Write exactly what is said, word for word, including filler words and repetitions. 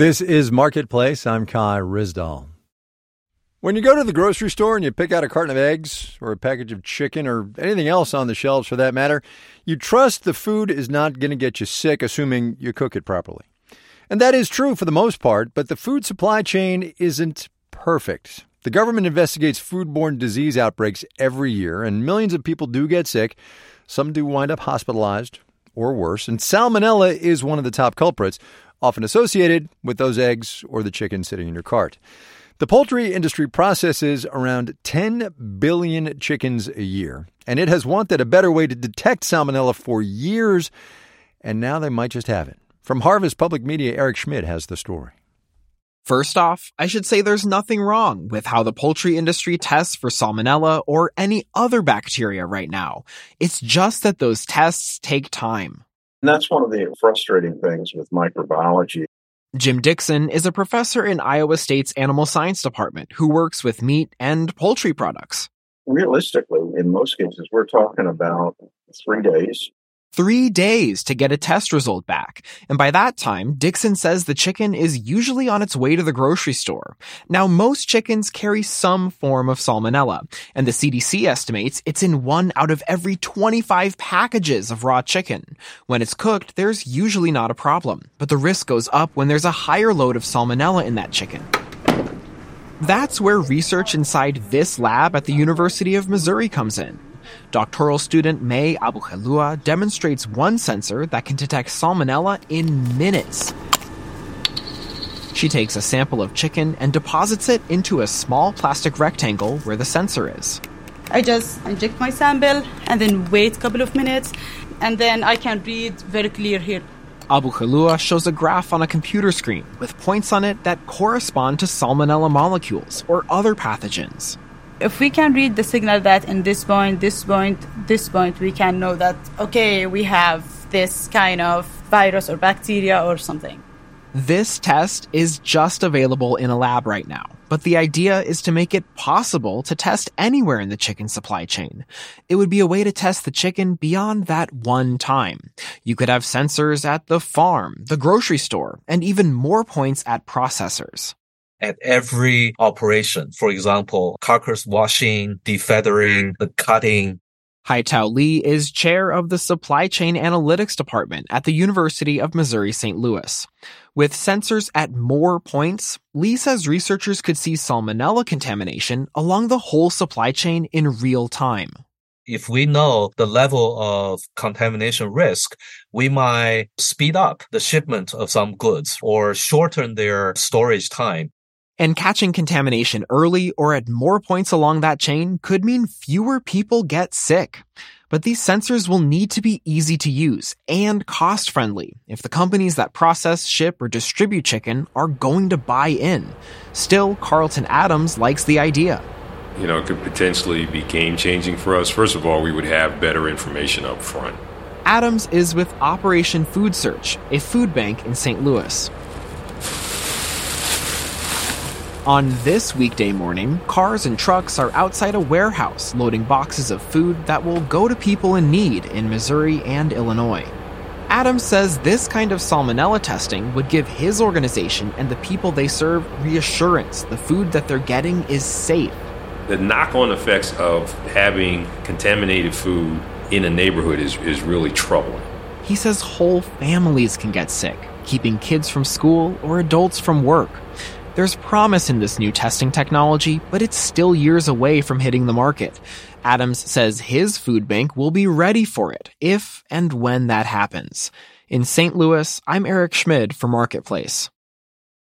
This is Marketplace. I'm Kai Rizdal. When you go to the grocery store and you pick out a carton of eggs or a package of chicken or anything else on the shelves for that matter, you trust the food is not going to get you sick, assuming you cook it properly. And that is true for the most part, but the food supply chain isn't perfect. The government investigates foodborne disease outbreaks every year, and millions of people do get sick. Some do wind up hospitalized or worse, and salmonella is one of the top culprits, often associated with those eggs or the chicken sitting in your cart. The poultry industry processes around ten billion chickens a year, and it has wanted a better way to detect salmonella for years, and now they might just have it. From Harvest Public Media, Eric Schmidt has the story. First off, I should say there's nothing wrong with how the poultry industry tests for salmonella or any other bacteria right now. It's just that those tests take time. And that's one of the frustrating things with microbiology. Jim Dixon is a professor in Iowa State's Animal Science Department who works with meat and poultry products. Realistically, in most cases, we're talking about three days. Three days to get a test result back. And by that time, Dixon says the chicken is usually on its way to the grocery store. Now, most chickens carry some form of salmonella, and the C D C estimates it's in one out of every twenty-five packages of raw chicken. When it's cooked, there's usually not a problem, but the risk goes up when there's a higher load of salmonella in that chicken. That's where research inside this lab at the University of Missouri comes in. Doctoral student May Abuhelua demonstrates one sensor that can detect salmonella in minutes. She takes a sample of chicken and deposits it into a small plastic rectangle where the sensor is. I just inject my sample and then wait a couple of minutes, and then I can read very clear here. Abuhelua shows a graph on a computer screen with points on it that correspond to salmonella molecules or other pathogens. If we can read the signal that in this point, this point, this point, we can know that, okay, we have this kind of virus or bacteria or something. This test is just available in a lab right now, but the idea is to make it possible to test anywhere in the chicken supply chain. It would be a way to test the chicken beyond that one time. You could have sensors at the farm, the grocery store, and even more points at processors. At every operation, for example, carcass washing, defeathering, the cutting. Haitao Lee is chair of the Supply Chain Analytics Department at the University of Missouri Saint Louis. With sensors at more points, Lee says researchers could see salmonella contamination along the whole supply chain in real time. If we know the level of contamination risk, we might speed up the shipment of some goods or shorten their storage time. And catching contamination early or at more points along that chain could mean fewer people get sick. But these sensors will need to be easy to use and cost-friendly if the companies that process, ship, or distribute chicken are going to buy in. Still, Carlton Adams likes the idea. You know, it could potentially be game-changing for us. First of all, we would have better information up front. Adams is with Operation Food Search, a food bank in Saint Louis. On this weekday morning, cars and trucks are outside a warehouse loading boxes of food that will go to people in need in Missouri and Illinois. Adams says this kind of salmonella testing would give his organization and the people they serve reassurance the food that they're getting is safe. The knock-on effects of having contaminated food in a neighborhood is, is really troubling. He says whole families can get sick, keeping kids from school or adults from work. There's promise in this new testing technology, but it's still years away from hitting the market. Adams says his food bank will be ready for it if and when that happens. In Saint Louis, I'm Eric Schmidt for Marketplace.